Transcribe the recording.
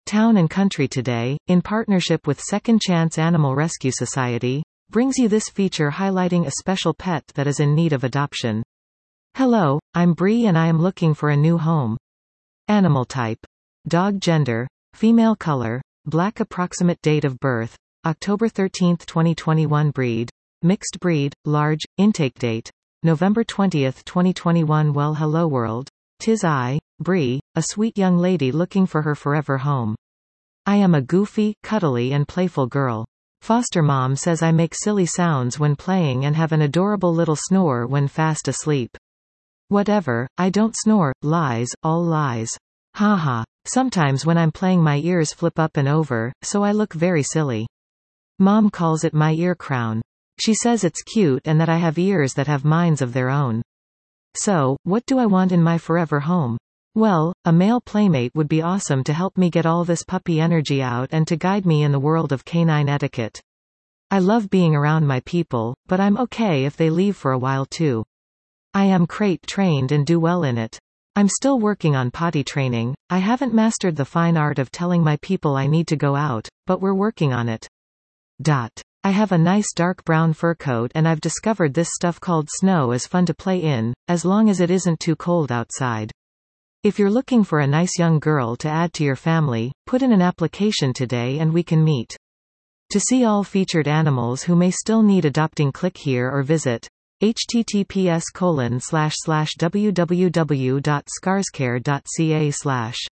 Town and Country Today, in partnership with Second Chance Animal Rescue Society, brings you this feature highlighting a special pet that is in need of adoption. Hello, I'm Bree and I am looking for a new home. Animal type: dog. Gender: female. Color: black. Approximate date of birth: October 13, 2021. Breed: mixed breed, large. Intake date: November 20, 2021. Well, hello world. 'Tis I, Bree, a sweet young lady looking for her forever home. I am a goofy, cuddly and playful girl. Foster mom says I make silly sounds when playing and have an adorable little snore when fast asleep. Whatever, I don't snore. Lies, all lies. Haha. Sometimes when I'm playing my ears flip up and over, so I look very silly. Mom calls it my ear crown. She says it's cute and that I have ears that have minds of their own. So, what do I want in my forever home? Well, a male playmate would be awesome to help me get all this puppy energy out and to guide me in the world of canine etiquette. I love being around my people, but I'm okay if they leave for a while too. I am crate trained and do well in it. I'm still working on potty training. I haven't mastered the fine art of telling my people I need to go out, but we're working on it. I have a nice dark brown fur coat and I've discovered this stuff called snow is fun to play in, as long as it isn't too cold outside. If you're looking for a nice young girl to add to your family, put in an application today and we can meet. To see all featured animals who may still need adopting, click here or visit https://www.scarscare.ca/